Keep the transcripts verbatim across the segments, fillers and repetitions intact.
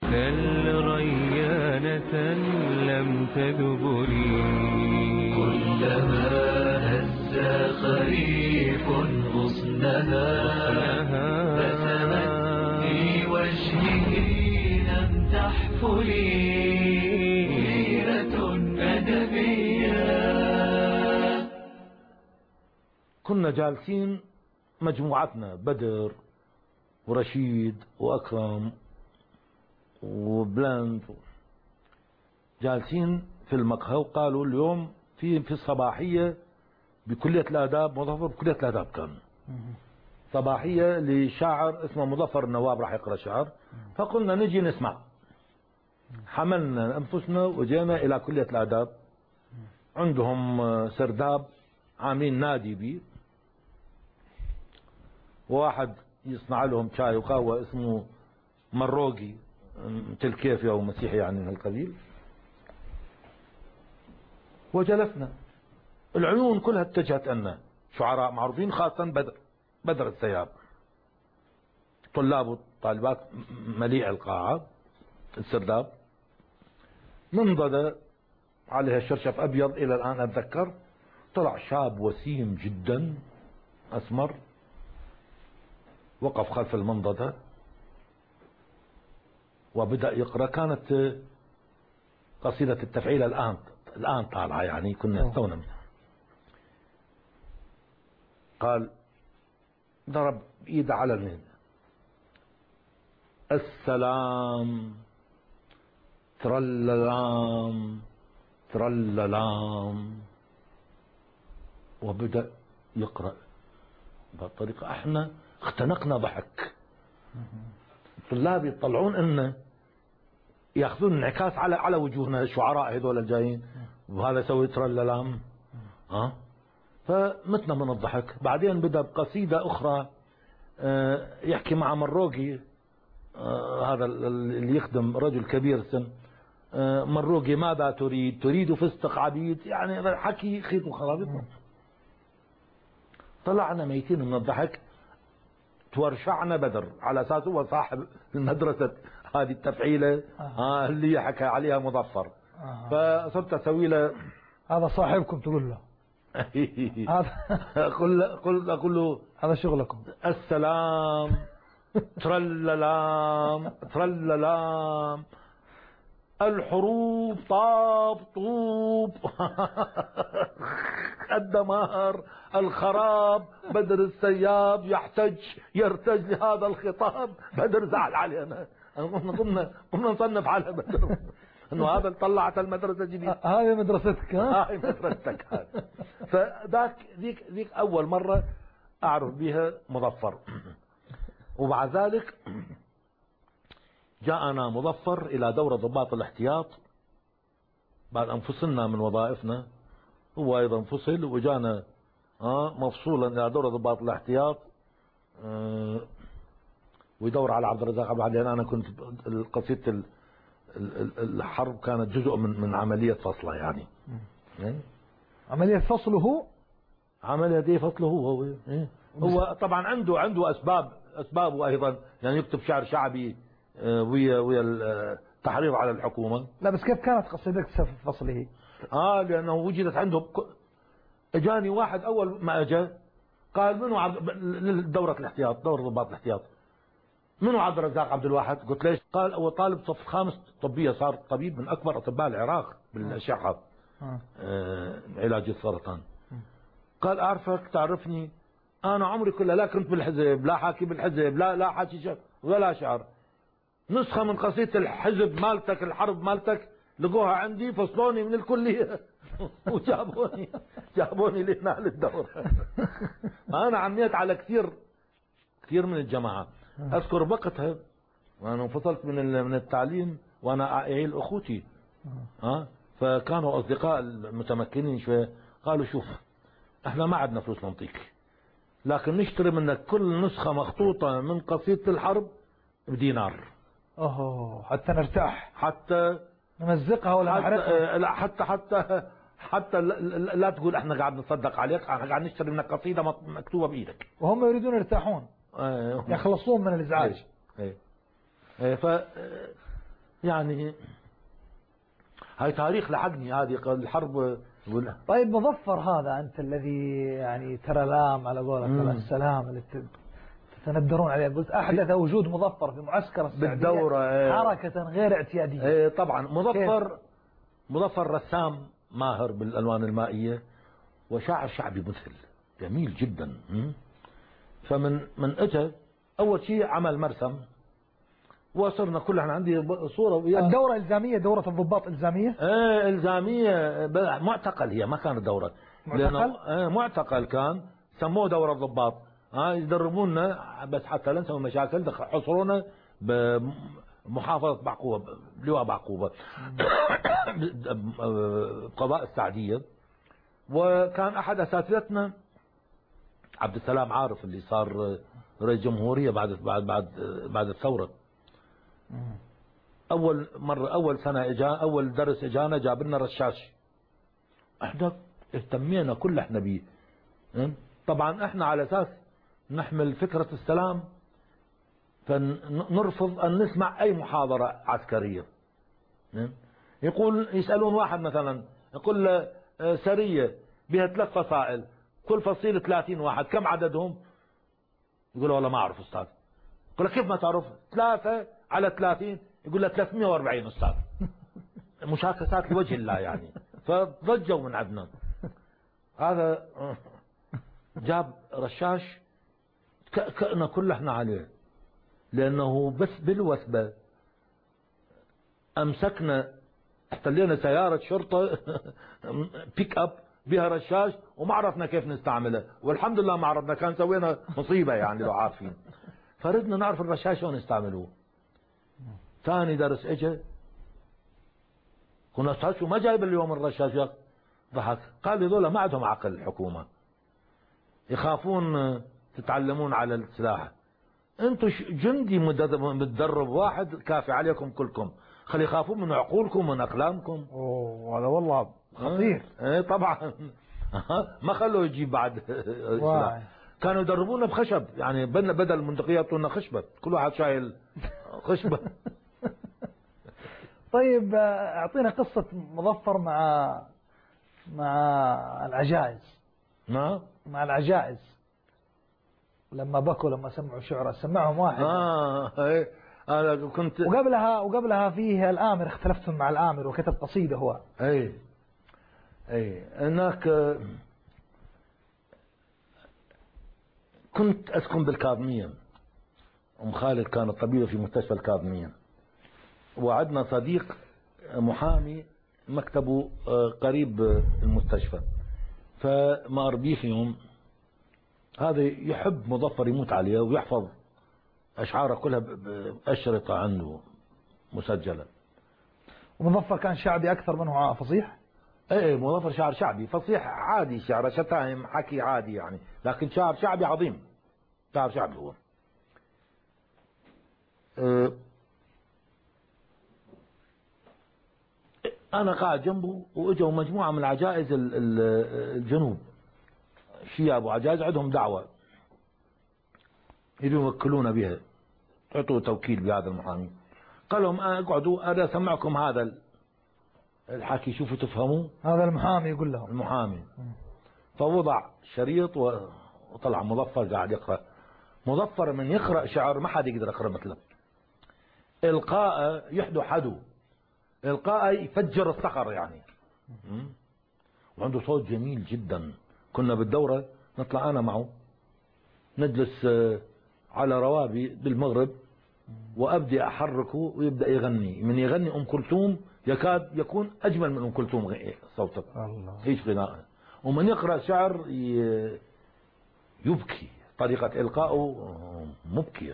كل ريانة لم تدبري. كلما هز خريف غصنها بسمت في وجهه لم تحفلي غيرة أدبية. كنا جالسين مجموعتنا بدر ورشيد وأكرم وبلند جالسين في المقهى، وقالوا اليوم في في الصباحية بكلية الآداب، مظفر بكلية الآداب كان صباحية لشاعر اسمه مظفر النواب راح يقرأ شعر، فقلنا نجي نسمع. حملنا أنفسنا وجينا إلى كلية الآداب، عندهم سرداب عاملين نادي بي، وواحد يصنع لهم شاي وقهوة اسمه مروقي مثل كيفي أو مسيحي يعني من القبيل. وجلسنا، العيون كلها اتجهت لنا، شعراء معروفين خاصة بدر بدر السياب، طلاب وطالبات مليء القاعة السرداب، منضدة عليها الشرشف أبيض إلى الآن أتذكر. طلع شاب وسيم جدا أسمر، وقف خلف المنضدة وبدأ يقرأ. كانت قصيدة التفعيل الآن الآن طالعة يعني كنا استونا منها. قال ضرب ايده على اليمين: السلام ترللام ترللام، وبدأ يقرأ بهالطريقة. احنا اختنقنا ضحك، الطلاب يطلعون لنا ياخذون انعكاس على على وجوهنا، الشعراء هذول الجايين، وهذا يسوي ترللام ها، فمتنا من الضحك. بعدين بدأ بقصيدة أخرى يحكي مع مروقي، هذا اللي يخدم رجل كبير سن، مروقي ماذا تريد؟ تريد فستق عبيد، يعني حكي خيط وخرابيط. طلعنا ميتين من الضحك، تورشعنا بدر على أساس هو صاحب المدرسة هذه التفعيلة آه اللي حكى عليها مظفر. فصرت أسوي له: هذا صاحبكم تقول له هذا اقول اقول اقول له هذا شغلكم. السلام ترللام ترللام، الحروب طاب طوب الدمار الخراب، بدر السياب يحتج يرتج لهذا الخطاب. بدر زعل علينا، قمنا قمنا نصنف على بدر انه هذا اللي طلعت المدرسه جديد. هذه مدرستك ها؟ هاي مدرستك هذه. فذاك ذيك ذيك اول مره اعرف بها مظفر. وبعد ذلك جاءنا مظفر الى دوره ضباط الاحتياط بعد ان فصلنا من وظائفنا، هو ايضا فصل وجانا اه مفصولا الى دوره ضباط الاحتياط، آه ويدور على عبد الرزاق عبد العال، لان انا كنت قصيده الحرب كانت جزء من من عملية فصله يعني. عملية فصله عملية دي فصله هو هو طبعا عنده عنده أسباب أسبابه أيضا، يعني يكتب شعر شعبي ويا ويا التحريض على الحكومة. لا بس كيف كانت قصيدتك في فصله؟ اه لأنه وجدت عنده. اجاني واحد أول ما اجى قال: منو عبد دورة الاحتياط، دورة ضباط الاحتياط، منو عبد الرزاق عبد الواحد؟ قلت ليش؟ قال: هو طالب صف خامس طبية، صار طبيب من أكبر أطباء العراق بالأشعة آه علاج السرطان. قال: أعرفك تعرفني، أنا عمري كله لا كنت بالحزب، لا حاكي بالحزب، لا لا حاكي شعر ولا شعر. نسخة من قصيدة الحزب مالتك، الحرب مالتك، لقوها عندي، فصلوني من الكلية وجابوني جابوني لهنا للدورة. أنا عميت على كثير كثير من الجماعة. أذكر وقتها وأنا انفصلت من من التعليم وأنا أعيل أخوتي، ها، فكانوا أصدقاء المتمكنين شوية قالوا: شوف احنا ما عندنا فلوس نعطيك، لكن نشتري منك كل نسخة مخطوطة من قصيدة الحرب بدينار. اوه حتى نرتاح، حتى نمزقها ولا نحرقها. لا حتى حتى حتى لا, لا تقول احنا قاعد نصدق عليك، احنا قاعد نشتري منك قصيدة مكتوبة بإيدك. وهم يريدون يرتاحون، يخلصون من الازعاج. ايه ايه ف يعني هاي تاريخ لحقني هذه الحرب. طيب مظفر هذا أنت الذي يعني ترى لام على قولك السلام اللي تتندرون عليه، قلت أحدث وجود مظفر في معسكر السعودية بالدورة حركة غير اعتيادية. ايه طبعا مظفر مظفر رسام ماهر بالألوان المائية وشاعر شعبي مثل جميل جدا. فمن من اجى اول شيء عمل مرسم وصرنا كلنا عندي صورة وياه. الدورة إلزامية، دورة الضباط إلزامية؟ ايه إلزامية، معتقل هي ما كانت دورة. معتقل؟ ايه معتقل كان، سموه دورة ضباط. ها يدربونا بس حتى لا نسوي مشاكل، حصرونا بمحافظة بعقوبة، لواء بعقوبة قضاء السعدية. وكان احد اساتذتنا عبد السلام عارف اللي صار رئيس جمهورية بعد بعد بعد بعد الثورة. اول مرة اول سنة اجا اول درس اجانا جاب لنا رشاش. احنا اهتمينا كل احنا بيه. طبعا احنا على اساس نحمل فكرة السلام فنرفض ان نسمع اي محاضرة عسكرية. يقول يسألون واحد مثلا يقول له سرية بها ثلاث فصائل كل فصيل ثلاثين واحد كم عددهم؟ يقول والله ما اعرف استاذ. يقول له كيف ما تعرف؟ ثلاثة على ثلاثين يقول له ثلاثمئة وأربعين استاذ. مشاكسات لوجه الله يعني. فضجوا من عدنان. هذا جاب رشاش كأنا كل احنا عليه، لانه بس بالوثبة امسكنا احتلينا سيارة شرطة بيك اب بها رشاش وما عرفنا كيف نستعمله، والحمد لله ما عرفنا، كان سوينا مصيبة يعني لو عارفين. فردنا نعرف الرشاش شلون نستعملوه. ثاني درس اجى قلنا استاذ شو ما جايب اليوم الرشاش؟ ضحك قال لي ذولا ما عندهم عقل الحكومة، يخافون تتعلمون على السلاح، انتم جندي متدرب واحد كافي عليكم كلكم، خلي يخافون من عقولكم ومن اقلامكم. اوه هذا والله خطير. ايه طبعا. ما خلوه يجيب بعد سلاح. كانوا يدربونا بخشب، يعني بدل المنطقية يعطونا خشبة، كل واحد شايل خشبة. طيب اعطينا قصة مظفر مع مع العجائز. نعم مع العجائز لما بكوا لما سمعوا شعره سمعهم واحد. اه ايه انا كنت وقبلها وقبلها فيه الآمر اختلفتم مع الآمر وكتب قصيدة هو. اي اي هناك كنت اسكن بالكاظمية، ام خالد كانت طبيبة في مستشفى الكاظمية، وعندنا صديق محامي مكتبه قريب المستشفى، فما ارضيه يوم هذا يحب مظفر يموت عليه ويحفظ اشعاره كلها بأشرطة عنده مسجلة. ومظفر كان شعبي اكثر منه فصيح؟ ايه مظفر شاعر شعبي، فصيح عادي، شعر شتائم حكي عادي يعني، لكن شاعر شعبي عظيم، شاعر شعبي هو. أه انا قاعد جنبه واجوا مجموعة من العجائز الجنوب، شياب وعجائز عندهم دعوة يريدوا يوكلونا بها، اعطوا توكيل بهذا المحامي. قال لهم اقعدوا انا اسمعكم هذا الحكي شوفوا تفهموا. هذا المحامي يقول لهم. المحامي. فوضع شريط وطلع مظفر قاعد يقرأ. مظفر من يقرأ شعر ما حد يقدر يقرأ مثله. القاء يحدو حدو، القاء يفجر الصخر يعني. وعنده صوت جميل جدا. كنا بالدورة نطلع انا معه نجلس على روابي بالمغرب وابدي احركه ويبدا يغني، من يغني ام كلثوم يكاد يكون اجمل من ام كلثوم صوته. الله. ايش غناء. ومن يقرا شعر يبكي، طريقه القائه مبكيه.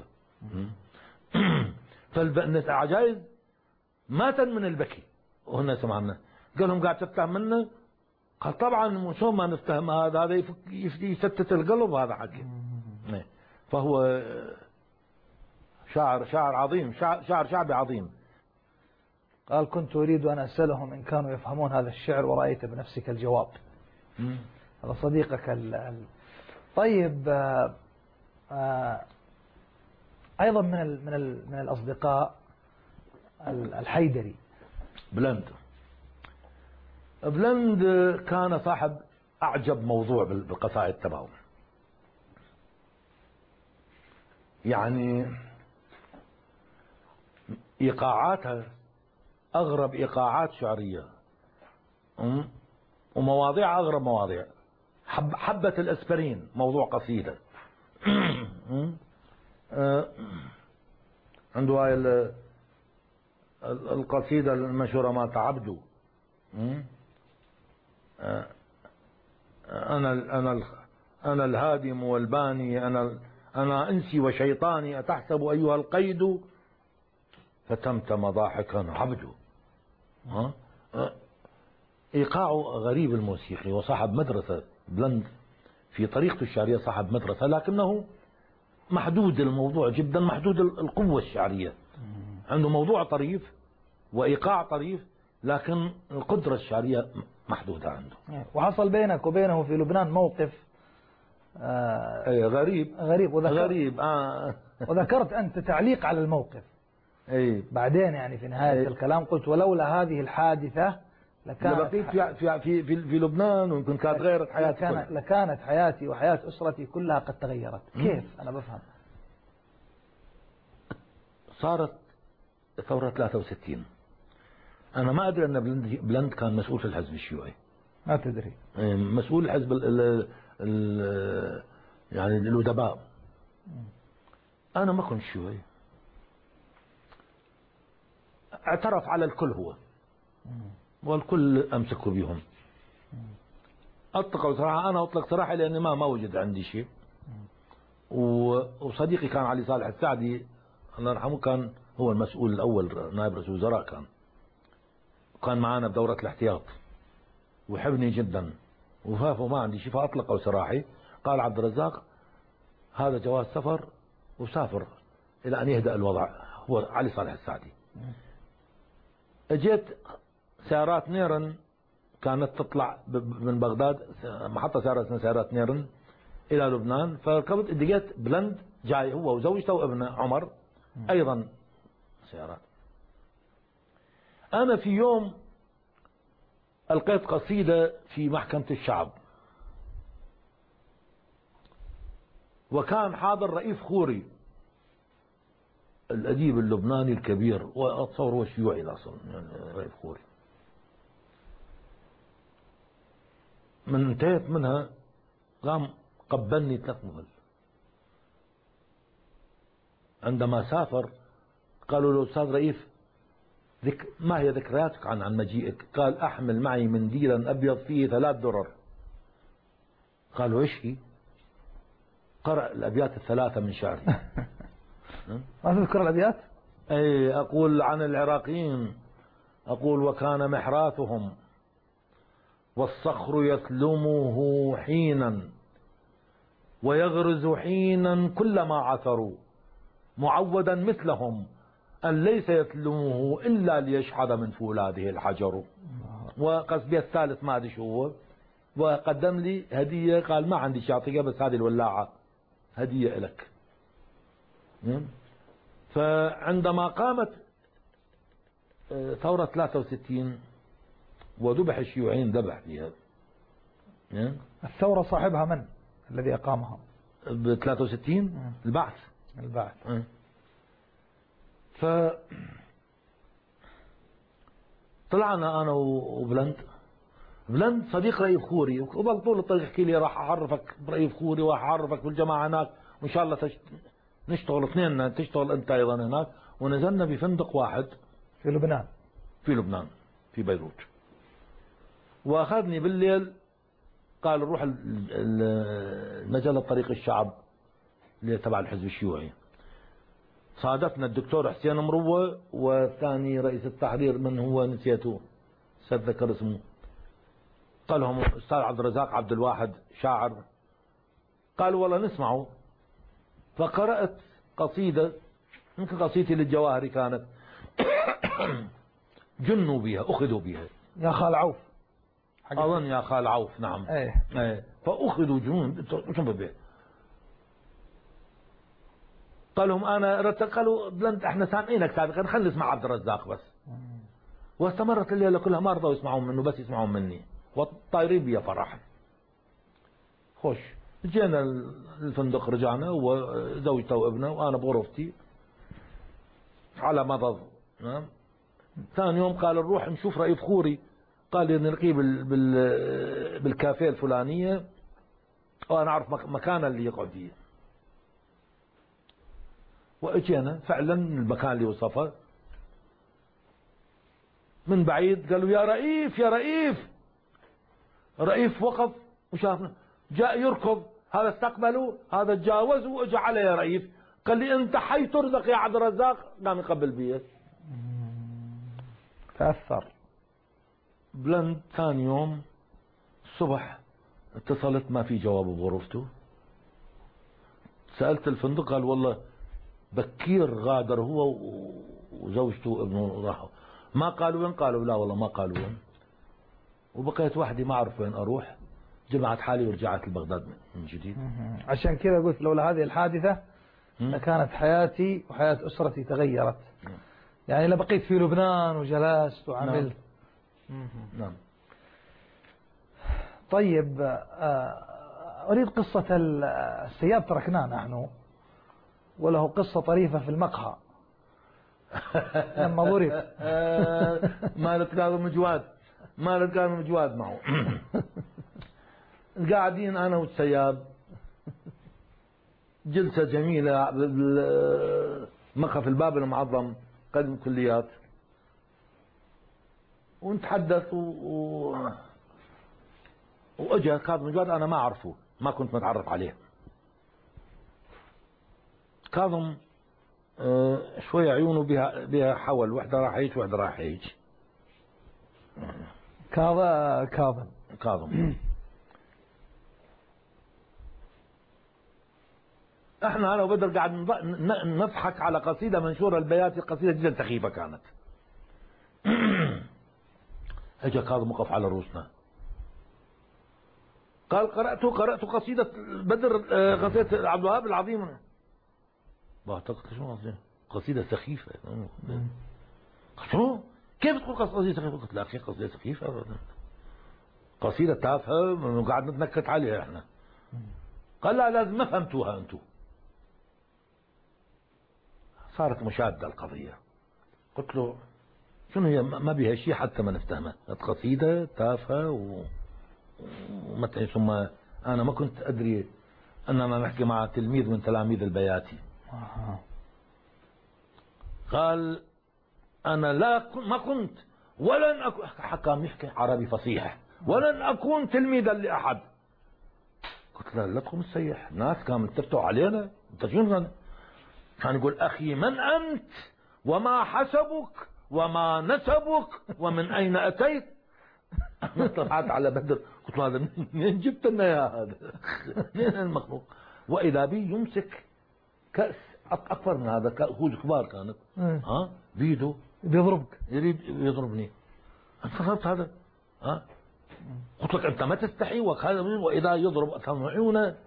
فالعجائز ماتت من البكي وهنا سمعنا. قال لهم قاعد تفتهم منه؟ قال طبعا شو ما نفتهم هذا، هذا يفتت القلب هذا حكي. فهو شاعر شاعر عظيم، شاعر, شاعر شعبي عظيم. قال كنت أريد أن أسألهم إن كانوا يفهمون هذا الشعر ورأيت بنفسك الجواب. هذا صديقك ال... ال... طيب آآ آآ أيضا من ال... من ال... من الأصدقاء الحيدري. بلند بلند كان صاحب أعجب موضوع بالقصائد تبعه. يعني إيقاعاتها أغرب إيقاعات شعرية، ومواضيع أغرب مواضيع. حب حبة الأسبرين موضوع قصيدة. عنده هاي القصيدة المشهورة مالت عبده. أنا أنا أنا الهادم والباني، أنا أنا أنسي وشيطاني، أتحسب أيها القيد فتمتم ضاحكا عبده. ها إيقاعه غريب الموسيقي، وصاحب مدرسة بلند في طريقته الشعرية، صاحب مدرسة، لكنه محدود الموضوع جدا، محدود القوة الشعرية. عنده موضوع طريف وإيقاع طريف، لكن القدرة الشعرية محدودة عنده. وحصل بينك وبينه في لبنان موقف آه غريب غريب وذكرت غريب آه وذكرت أنت تعليق على الموقف. أي بعدين يعني في نهاية أي. الكلام قلت ولولا هذه الحادثة لكانت لبقيت في في في في, في لبنان، ويمكن كانت غيرت حياتي لكانت, لكانت حياتي وحياة أسرتي كلها قد تغيرت. كيف؟ أنا بفهم. صارت ثورة ثلاثة وستين. أنا ما أدري أن بلند, بلند كان مسؤول في الحزب الشيوعي. ما تدري؟ مسؤول الحزب ال ال ال يعني الأدباء. أنا ما كنت شيوعي. اعترف على الكل هو، والكل أمسكوا بهم. أطلقوا صراحة، أنا أطلق صراحة لأني ما ما وجد عندي شيء. وصديقي كان علي صالح السعدي الله يرحمه، كان هو المسؤول الأول، نائب رئيس الوزراء كان كان معانا بدورة الاحتياط، وحبني جدا، وفافوا ما عندي شيء، فأطلقوا سراحي. قال عبد الرزاق هذا جواز سفر، وسافر إلى أن يهدأ الوضع. هو علي صالح السعدي. اجيت سيارات نيرن كانت تطلع من بغداد، محطة سيارات اسمها سيارات نيرن إلى لبنان، فركبت لقيت بلند جاي هو وزوجته وابنه عمر أيضا سيارات. أنا في يوم ألقيت قصيدة في محكمة الشعب، وكان حاضر رئيف خوري الأديب اللبناني الكبير، وأتصور هو شيوعي الأصل، يعني رئيف خوري. من انتهيت منها قام قبلني ثلاث مهل. عندما سافر قالوا له أستاذ رئيف ذك ما هي ذكرياتك عن عن مجيئك؟ قال أحمل معي منديلا أبيض فيه ثلاث درر. قالوا إيش هي؟ قرأ الأبيات الثلاثة من شعري. ما تذكر الأبيات؟ أي أقول عن العراقيين، أقول وكان محراثهم والصخر يثلمه حينا ويغرز حينا كلما عثروا، معودا مثلهم أن ليس يثلمه إلا ليشحذ من فولاده الحجر. وقصدي الثالث ما أدري شو هو، وقدم لي هدية، قال ما عندي شيء أعطيك بس هذه الولاعة هدية لك. فعندما قامت ثورة ثلاثة وستين وذبح الشيوعيين ذبح فيها. الثورة صاحبها من الذي أقامها؟ ب ثلاثة وستين البعث. البعث. ف طلعنا أنا وبلند. بلند صديق رئيف خوري، وظل طول الطريق يحكي لي راح أعرفك برئيف خوري وراح أعرفك بالجماعة هناك، وإن شاء الله تشت... نشتغل اثنين، تشتغل أنت أيضا هناك. ونزلنا بفندق واحد في لبنان في لبنان في بيروت. وأخذني بالليل قال روح المجلة طريق الشعب اللي تبع الحزب الشيوعي. صادفنا الدكتور حسين مروة، والثاني رئيس التحرير من هو نسيته سأتذكر اسمه. قال لهم أستاذ عبد الرزاق عبد الواحد شاعر. قالوا والله نسمعه. فقرأت قصيدة يمكن قصيدتي للجواهري كانت جنوا بها أخذوا بها. يا خال عوف أظن يا خال عوف نعم. ايه, ايه. فأخذوا جنون بها. قال لهم انا رت... قالوا بلنت احنا سامعينك سابقا خلينا نسمع عبد الرزاق بس. واستمرت الليله كلها ما رضوا يسمعون منه بس يسمعون مني والطايرين بي فرحا. خوش جينا الفندق رجعنا وزوجته وابنه وانا بغرفتي على مضض. نعم. ثاني يوم قال نروح نشوف رئيف خوري. قال لي نلقيه بال... بال... بالكافيه الفلانيه وانا اعرف مكانه اللي يقعد فيه. واجينا فعلا المكان اللي وصفه من بعيد. قالوا يا رئيف يا رئيف. رئيف وقف وشافنا جاء يركض. هذا استقبله هذا تجاوز واجى عليه يا رئيف. قال لي انت حي ترزق يا عبد الرزاق. قام يقبل بي. تأثر. بلند ثاني يوم الصبح اتصلت ما في جواب بغرفته. سألت الفندق قال والله بكير غادر هو وزوجته وابنه راحوا. ما قالوا وين. قالوا لا والله ما قالوا وين. وبقيت وحدي ما اعرف وين اروح. جمعت حالي ورجعت لبغداد من جديد. عشان كذا قلت لولا هذه الحادثة لكانت حياتي وحياة أسرتي تغيرت. يعني لبقيت في لبنان وجلست وعملت. نعم. نعم. طيب أريد قصة السياب. تركناه نحن وله قصة طريفة في المقهى لما ضرب. مالت كاظم جواد مالت كاظم جواد معه. قاعدين انا والسياب جلسة جميلة بالمقهى في الباب المعظم قدم الكليات ونتحدث و... و... واجا كاظم جواد انا ما اعرفه ما كنت متعرف عليه. كاظم آه شوية عيونه بها بها حول وحدة راح هيك وحدة راح هيك. كاظم كاظم كاظم احنا انا وبدر قاعد نضحك على قصيدة منشورة البياتي. قصيدة جدا سخيفة كانت. اجا كاظم وقف على رؤوسنا قال قرأت قرأت قصيدة بدر قصيدة عبد الوهاب العظيمة. بعتقد شنو قصيدة قصيدة سخيفة. شنو كيف تقول قصيدة سخيفة؟ قلت لا اخي قصيدة سخيفة قصيدة تافهة وقاعد نتنكت عليها احنا. قال لا لازم ما فهمتوها انتم. صارت مشادة القضية. قلت له شنو هي ما بيها شيء حتى ما نفتهمها. قصيدة تافهة و... ومتعي. ثم انا ما كنت ادري انما نحكي مع تلميذ من تلاميذ البياتي. قال انا لا ما كنت ولن اكون. حكى يحكي عربي فصيح. ولن اكون تلميذا لاحد. قلت له لا تقوم تسيح ناس كانوا يتفتوا علينا. انت شنو كان يقول اخي من انت وما حسبك وما نسبك ومن اين اتيت. انا طلعت على بدر قلت له هذا منين جبت لنا يا هذا منين المخلوق. واذا بي يمسك كاس اكبر من هذا كؤوس كبار كانت ها بيده بيضربك يريد يضربني. استغربت هذا ها. قلت لك انت ما تستحي وهذا واذا يضرب اثر عيونه.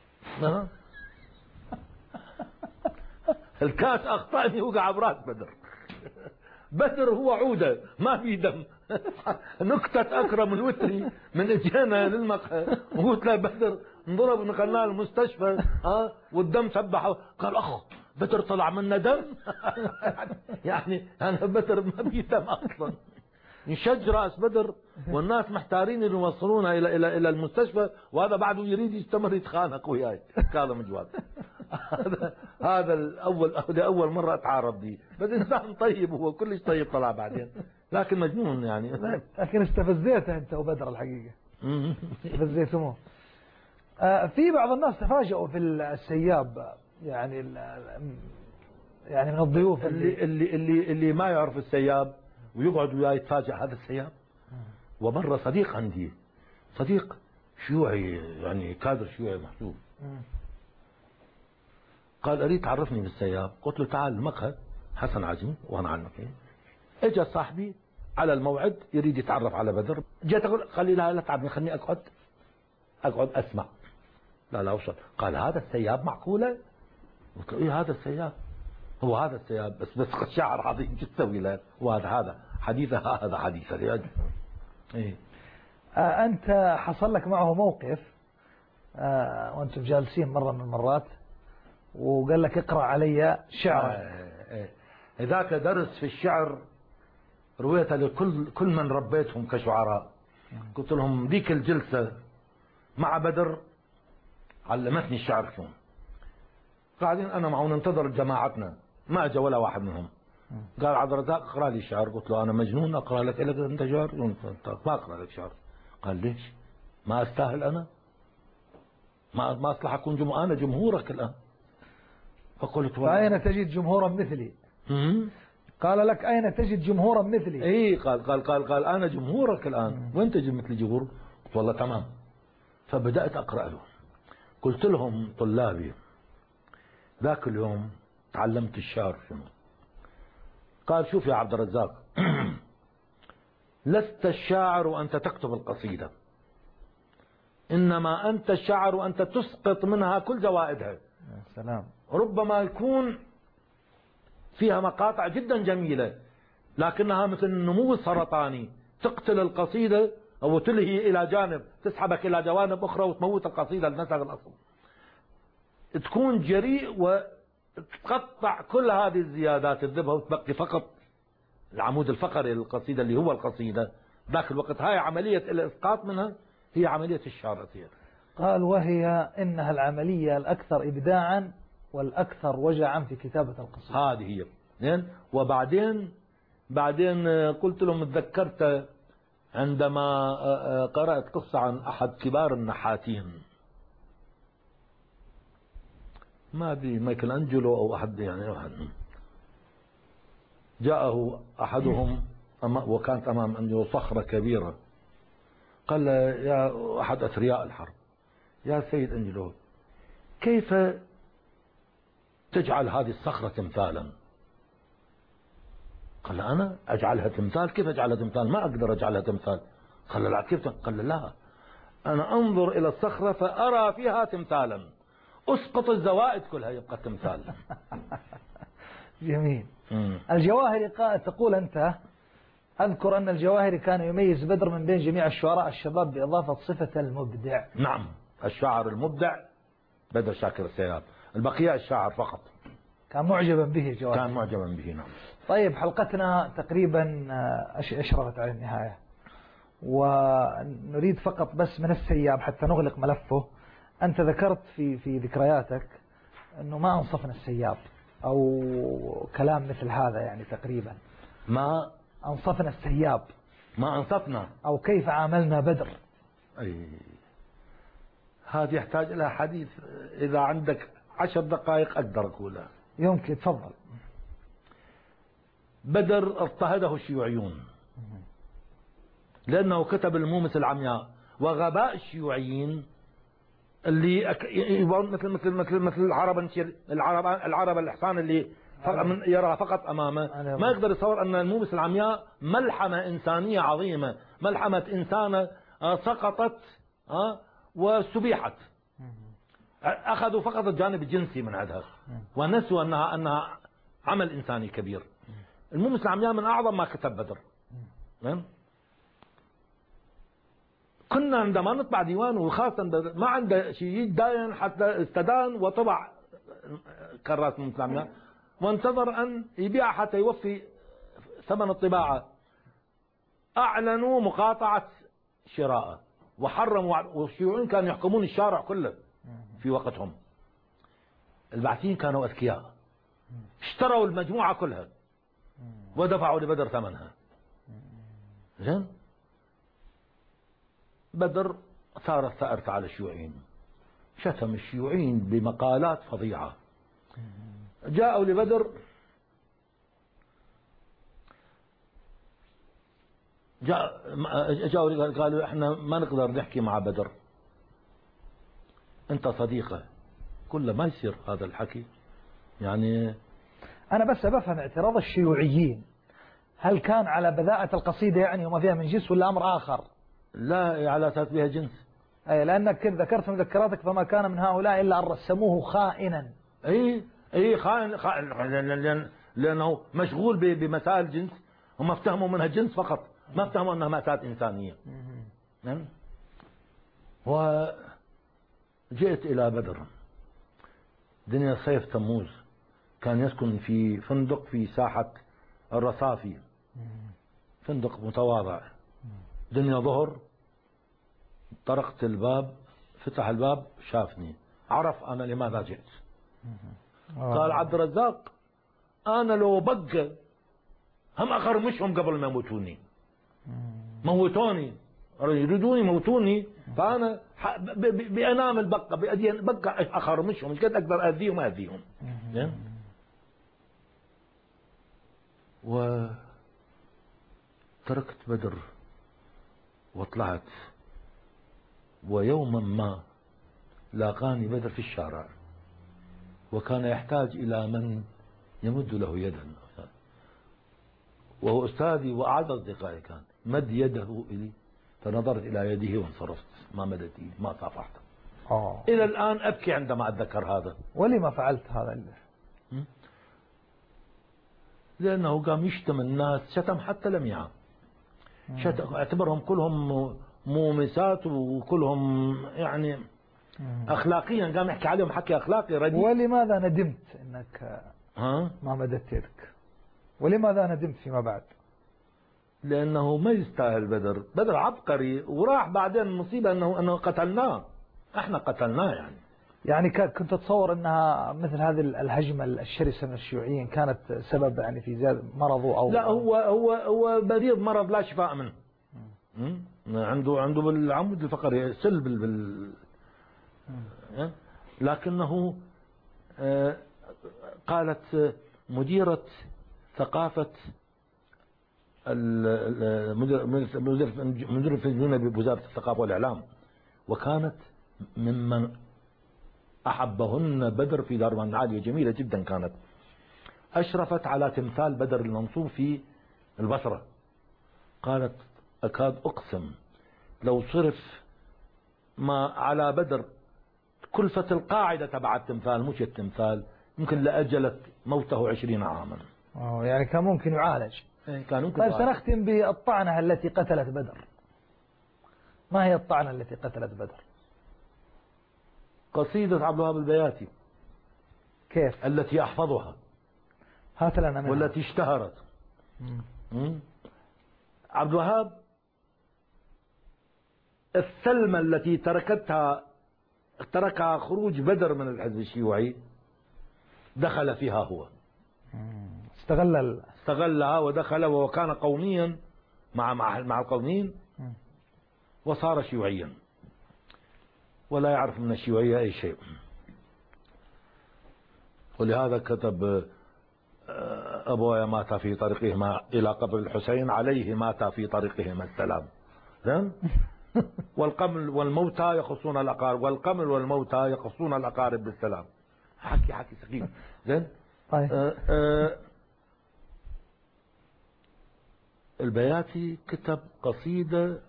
الكاس اخطأني وقع براس بدر. بدر هو عودة ما في دم. نكتة أكرم الوتري من اجينا للمقهى وقلت له بدر انضرب نقلناه المستشفى ها والدم سبحه. قال اخ بدر طلع منا دم. يعني انا بدر ما في دم اصلا. يشج راس بدر والناس محتارين انه يوصلونه الى الى الى المستشفى وهذا بعده يريد يستمر يتخانق وياي. كاظم جواد. هذا هذا الاول اول مره اتعارض به. بس انسان طيب هو كلش طيب طلع بعدين لكن مجنون يعني. لكن استفزيته انت وبدر الحقيقه. استفزيتموه. آه في بعض الناس تفاجئوا في السياب يعني يعني من الضيوف اللي اللي اللي اللي ما يعرف السياب ويقعد وياه يتفاجئ هذا السياب. ومره صديق عندي صديق شيوعي يعني كادر شيوعي محسوب قال اريد تعرفني بالسياب. قلت له تعال المقهى حسن عزمي وانا على المكان. اجى صاحبي على الموعد يريد يتعرف على بدر. جيت اقول قال لي لا لا تعبني خليني اقعد اقعد اسمع. لا لا اوصل. قال هذا السياب معقوله قلت له إيه هذا السياب، هو هذا السياب بس بس شعر عظيم شو تسوي له، وهذا هذا حديثه هذا حديثه يا إيه. آه أنت حصل لك معه موقف آه وأنتم جالسين مرة من المرات وقال لك اقرأ علي شعر. آه ذاك درس في الشعر رويته لكل كل من ربيتهم كشعراء. قلت لهم ذيك الجلسة مع بدر علمتني الشعر شلون. قاعدين أنا معه ننتظر جماعتنا ما أجا ولا واحد منهم. قال عبد الرزاق اقرأ لي شعر. قلت له أنا مجنون أقرأ لك لك أنت شعر؟ ما أقرأ لك شعر. قال ليش؟ ما أستاهل أنا؟ ما ما أصلح أكون جمهور، أنا جمهورك الآن. فقلت فأين تجد جمهورا مثلي؟ قال لك أين تجد جمهورا مثلي؟ إيه قال قال قال قال أنا جمهورك الآن، وين تجد مثلي جمهور؟ قلت والله تمام. فبدأت أقرأ له. قلت لهم طلابي ذاك اليوم تعلمت الشعر شنو. قال شوف يا عبد الرزاق لست الشاعر وأنت تكتب القصيدة، إنما أنت الشاعر وأنت تسقط منها كل زوائدها. يا سلام. ربما يكون فيها مقاطع جدا جميلة لكنها مثل النمو السرطاني تقتل القصيدة أو تلهي إلى جانب، تسحبك إلى جوانب أخرى وتموت القصيدة النسق الأصل. تكون جريء وتقطع كل هذه الزيادات تذبها وتبقي فقط العمود الفقري للقصيدة اللي هو القصيدة. ذاك الوقت هاي عملية الإسقاط منها هي عملية الشعر. قال وهي إنها العملية الأكثر إبداعا والأكثر وجعا في كتابة القصيدة. هذه هي. زين. وبعدين بعدين قلت لهم تذكرت عندما قرأت قصة عن أحد كبار النحاتين، ما أدري مايكل أنجلو أو أحد يعني واحد، جاءه أحدهم وكانت أمام أنجلو صخرة كبيرة. قال يا أحد أثرياء الحرب يا سيد أنجلو كيف تجعل هذه الصخرة تمثالا؟ قال أنا أجعلها تمثال؟ كيف أجعلها تمثال؟ ما أقدر أجعلها تمثال. قال لا كيف؟ قال لا أنا أنظر إلى الصخرة فأرى فيها تمثالا، أسقط الزوائد كلها يبقى تمثال. جميل. مم. الجواهري تقول أنت أذكر أن الجواهري كان يميز بدر من بين جميع الشعراء الشباب بإضافة صفة المبدع. نعم الشاعر المبدع بدر شاكر السياب، البقية الشاعر فقط. كان معجبا به الجواهري. كان معجبا به. نعم. طيب حلقتنا تقريبا أشرفت على النهاية ونريد فقط بس من السياب حتى نغلق ملفه. أنت ذكرت في في ذكرياتك أنه ما أنصفنا السياب أو كلام مثل هذا يعني تقريبا. ما أنصفنا السياب ما أنصفنا أو كيف عاملنا بدر. أي هذا يحتاج إلى حديث، إذا عندك عشر دقائق أقدر أقولها. يمكن تفضل. بدر اضطهده الشيوعيون لأنه كتب المومس العمياء، وغباء الشيوعيين اللي مثل مثل مثل مثل العرب العرب العرب الإحسان اللي يرى فقط أمامه، ما يقدر يتصور أن المومس العمياء ملحمة إنسانية عظيمة، ملحمة إنسانة سقطت واستبيحت. أخذوا فقط الجانب الجنسي من عندها ونسوا أنها أنها عمل إنساني كبير. المومس العمياء من أعظم ما كتب بدر. كنا عندما نطبع ديوان وخاصة ما عنده شيء يداين حتى استدان وطبع كراسة المومس العمياء وانتظر أن يبيع حتى يوفي ثمن الطباعة. أعلنوا مقاطعة شراءه وحرموا، والشيوعيين كانوا يحكمون الشارع كله في وقتهم. البعثيين كانوا أذكياء، اشتروا المجموعة كلها ودفعوا لبدر ثمنها. زين. بدر ثارت ثأرت على الشيوعيين، شتم الشيوعيين بمقالات فظيعة. جاءوا لبدر جاء جاءوا قالوا احنا ما نقدر نحكي مع بدر، انت صديقه. كله ما يصير هذا الحكي يعني. انا بس بفهم اعتراض الشيوعيين، هل كان على بذاءة القصيدة يعني وما فيها من جنس ولا امر اخر؟ لا على اساس بها جنس. اي لانك ذكرت في مذكراتك فما كان من هؤلاء الا ان رسموه خائنا. اي اي خائن, خائن لانه مشغول بمسائل جنس، هم افتهموا منها جنس فقط، ما افتهموا انها مأساة انسانية. نعم. وجئت الى بدر دنيا صيف تموز، كان يسكن في فندق في ساحة الرصافي، فندق متواضع. دنيا ظهر، طرقت الباب، فتح الباب شافني، عرف انا لماذا جئت. قال عبد الرزاق انا لو بقى هم اخرمشهم قبل ما يموتوني، موتوني يريدون يموتوني، فانا بانام البقه بقى اخرمشهم، مش قد اقدر اذيهم اذيهم. وتركت بدر وطلعت، ويوما ما لاقاني بدر في الشارع، وكان يحتاج إلى من يمد له يدا، وهو أستاذي وأعز أصدقائي، كان مد يده إلي فنظرت إلى يده وانصرفت، ما مدت إيدي، ما صافحته. آه. إلى الآن أبكي عندما أتذكر هذا. ولما فعلت هذا؟ لأنه قام يشتم الناس، شتم حتى لم يعام، شتم، اعتبرهم كلهم مومسات وكلهم يعني أخلاقيا، قام يحكي عليهم حكي أخلاقي رديء. ولماذا ندمت أنك ها؟ ما مددت يدك؟ ولماذا ندمت فيما بعد؟ لأنه ما يستاهل بدر، بدر عبقري، وراح بعدين المصيبة أنه أنه قتلناه، احنا قتلناه يعني. يعني كنت تتصور أنها مثل هذه الهجمة الشرسة من الشيوعيين كانت سبب يعني في زيادة مرضه أو لا، هو هو هو مريض مرض لا شفاء منه. عنده عنده بالعمود الفقري سل بال, بال لكنه قالت مديرة ثقافة مدير مدير الفنون بوزارة الثقافة والإعلام، وكانت ممن أحبهن بدر في دار عالية جميلة جدا كانت، أشرفت على تمثال بدر المنصوب في البصرة. قالت أكاد أقسم لو صرف ما على بدر كلفة القاعدة تبع التمثال مش التمثال، يمكن لأجلت موته عشرين عاما. أوه، يعني كان ممكن يعالج. كان ممكن. طيب سنختم بالطعنة التي قتلت بدر. ما هي الطعنة التي قتلت بدر؟ قصيدة عبد الوهاب البياتي. كيف؟ التي أحفظها. هات لنا منها. والتي اشتهرت. مم. عبد الوهاب السلمة التي تركتها تركها خروج بدر من الحزب الشيوعي دخل فيها هو. استغل ال... استغلها ودخل، وكان قوميا مع مع مع القوميين، وصار شيوعيا ولا يعرف من الشيوعية أي شيء. ولهذا كتب أبويا مات في طريقهما إلى قبر الحسين، عليه مات في طريقهما السلام. زين. والقمل والموتى يخصون الأقارب، والقمل والموتى يخصون الأقارب بالسلام. حكي حكي سخيف. زين. طيب. آه آه البياتي كتب قصيدة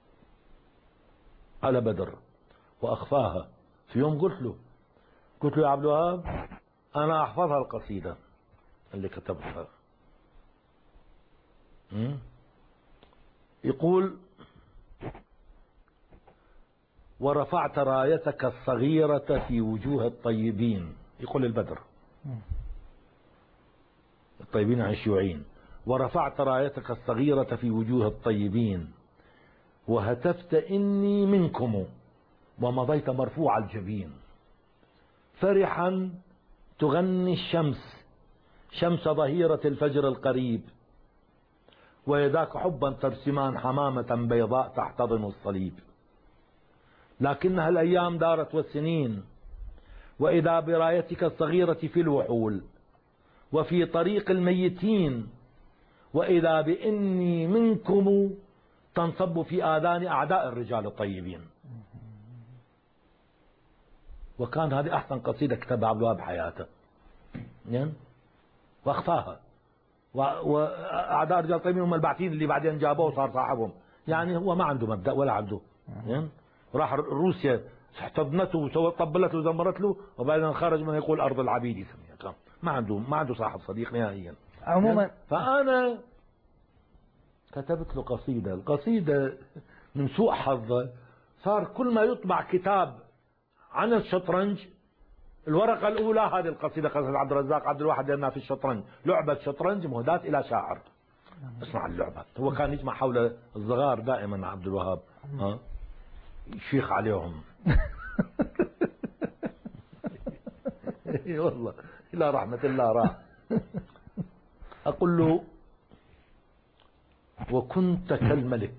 على بدر وأخفاها. في يوم قلت له قلت له يا عبد الوهاب أنا أحفظها القصيدة اللي كتبتها. يقول ورفعت رايتك الصغيرة في وجوه الطيبين، يقول البدر الطيبين عن الشيوعيين، ورفعت رايتك الصغيرة في وجوه الطيبين وهتفت إني منكم ومضيت مرفوع الجبين، فرحا تغني الشمس شمس ظهيرة الفجر القريب، ويداك حبا ترسمان حمامة بيضاء تحتضن الصليب، لكنها الأيام دارت والسنين، وإذا برايتك الصغيرة في الوحول وفي طريق الميتين، وإذا بإني منكم تنصب في آذان أعداء الرجال الطيبين. وكان هذه أحسن قصيدة كتبها عبد الوهاب بحياته، واخفاها، وأعداء الرجال الطيبين هم البعثين اللي بعدين جابوه وصار صاحبهم. يعني هو ما عنده مبدأ ولا عنده، راح روسيا احتضنته وطبلت له وزمرت له، وبعدين خرج من يقول أرض العبيد يسميها. ما عنده ما عنده صاحب صديق نهائيا. عموما فأنا كتبت له قصيدة. القصيدة من سوء حظه صار كل ما يطبع كتاب عن الشطرنج الورقة الأولى هذه القصيدة، قصيدة عبد الرزاق عبد الواحد لأنها في الشطرنج، لعبة شطرنج مهداة إلى شاعر. اسمع اللعبة. هو كان يجمع حول الصغار دائما عبد الوهاب، ها يشيخ عليهم. والله إلى رحمة الله راح. أقول له وكنت كالملك.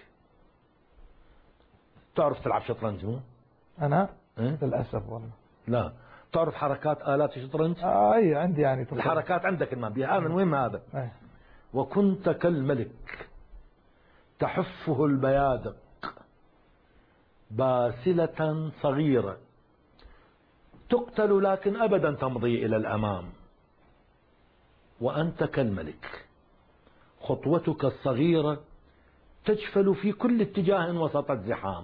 تعرف تلعب شطرنج مو؟ أنا إيه؟ للأسف والله لا. تعرف حركات آلات الشطرنج؟ آه أي عندي يعني تصور. الحركات عندك ما بيها. هذا المهم هذا. أي. وكنت كالملك تحفه البيادق باسلة صغيرة تقتل لكن أبدا تمضي إلى الأمام. وأنت كالملك خطوتك الصغيرة تجفل في كل اتجاه وسط الزحام.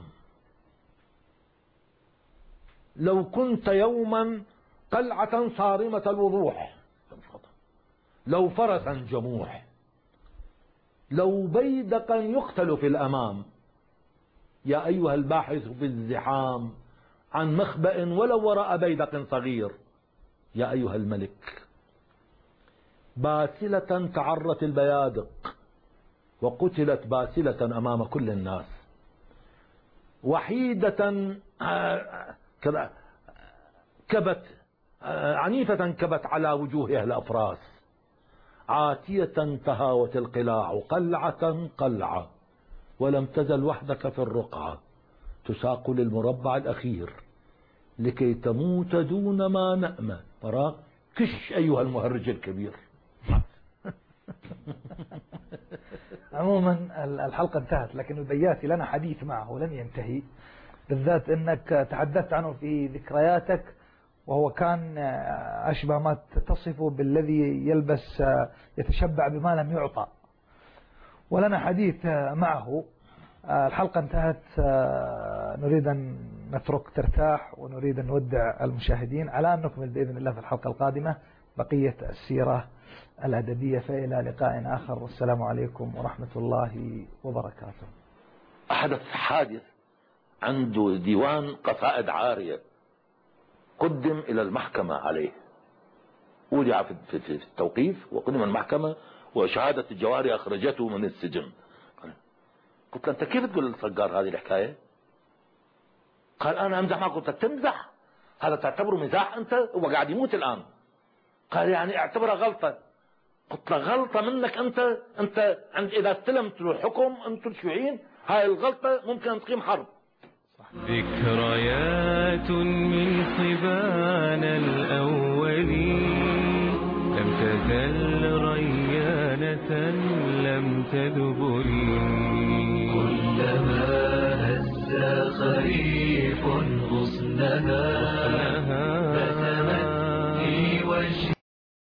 لو كنت يوما قلعة صارمة الوضوح، لو فرسا جموح، لو بيدقا يقتل في الأمام، يا أيها الباحث في الزحام عن مخبأ ولو وراء بيدق صغير، يا أيها الملك باسلة تعرت البيادق وقتلت باسلة أمام كل الناس، وحيدة كبت عنيفة كبت على وجوهها الأفراس، عاتية تهاوت القلاع قلعة قلعة، ولم تزل وحدك في الرقعة تساق للمربع الأخير لكي تموت دون ما نأمة. ترى كش أيها المهرج الكبير. عموما الحلقة انتهت، لكن البياتي لنا حديث معه لن ينتهي، بالذات أنك تحدثت عنه في ذكرياتك، وهو كان أشبه ما تصفه بالذي يلبس يتشبع بما لم يعطى، ولنا حديث معه. الحلقة انتهت، نريد أن نترك ترتاح ونريد أن نودع المشاهدين على أن نكمل بإذن الله في الحلقة القادمة بقية السيرة الأدبية. فإلى لقاء آخر، والسلام عليكم ورحمة الله وبركاته. حدث حادث عنده ديوان قصائد عارية قدم إلى المحكمة عليه، ودع في التوقيف وقدم المحكمة وشهادة الجواري أخرجته من السجن. قلت له أنت كيف تقول للصقار هذه الحكاية؟ قال أنا أمزح معك. قلت تمزح؟ هذا تعتبره مزاح أنت؟ هو قاعد يموت الآن. قال يعني اعتبرها غلطة. قلت له غلطة منك أنت؟ أنت إذا استلمت الحكم أنتم الشيوعيين هاي الغلطة ممكن أن تقيم حرب. ذكريات من صبانا الأولين لم تزل ريانة لم تدبري، كلما هز خريف غصنها